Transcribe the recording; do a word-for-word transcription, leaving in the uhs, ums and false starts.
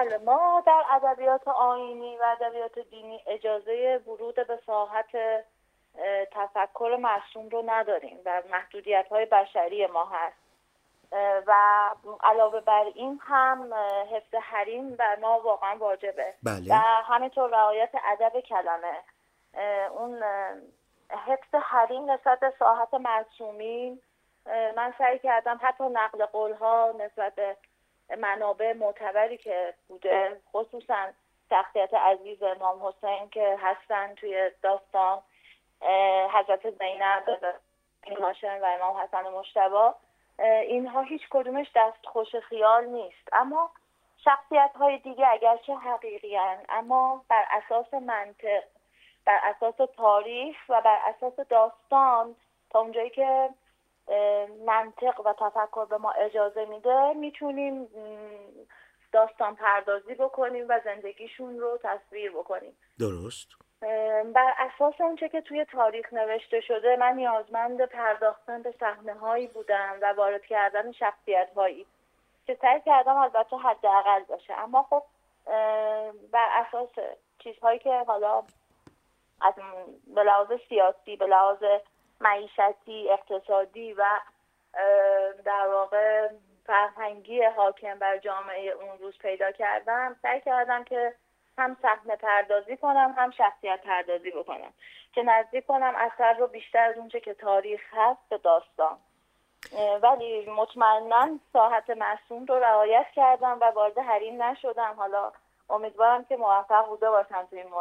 بله، ما در ادبیات آیینی و ادبیات دینی اجازه ورود به ساحت تفکر معصوم رو نداریم و محدودیت‌های بشری ما هست و علاوه بر این هم حفظ حریم بر ما واقعا واجبه. بله. و همینطور رعایت ادب کلمه. اون حفظ حریم نسبت به ساحت معصومین، من سعی کردم حتی نقل قول‌ها نسبت به منابع معتبری که بوده، خصوصا شخصیت عزیز امام حسین که هستن توی داستان، حضرت زینب، امام هاشم و امام حسن مجتبی، اینها هیچ کدومش دست خوش خیال نیست، اما شخصیت های دیگه اگرچه حقیقی هستند اما بر اساس منطق، بر اساس تاریخ و بر اساس داستان، تا اونجایی که منطق و تفکر به ما اجازه میده میتونیم داستان پردازی بکنیم و زندگیشون رو تصویر بکنیم. درست. بر اساس اونچه که توی تاریخ نوشته شده من نیازمند پرداختن به صحنه‌هایی بودم و وارد کردن شخصیت‌هایی که سعی کردم البته حداقل باشه، اما خب بر اساس چیزهایی که حالا از به لحاظ سیاسی، به لحاظ معیشتی، اقتصادی و در واقع فرهنگی حاکم بر جامعه اون روز پیدا کردم، سعی کردم که هم صحنه پردازی کنم هم شخصیت پردازی بکنم که نزدیک کنم اثر رو بیشتر از اونچه که تاریخ هست به داستان. ولی مطمئناً ساحت معصوم رو رعایت کردم و وارد حریم نشدم. حالا امیدوارم که موفق بوده باشم توی این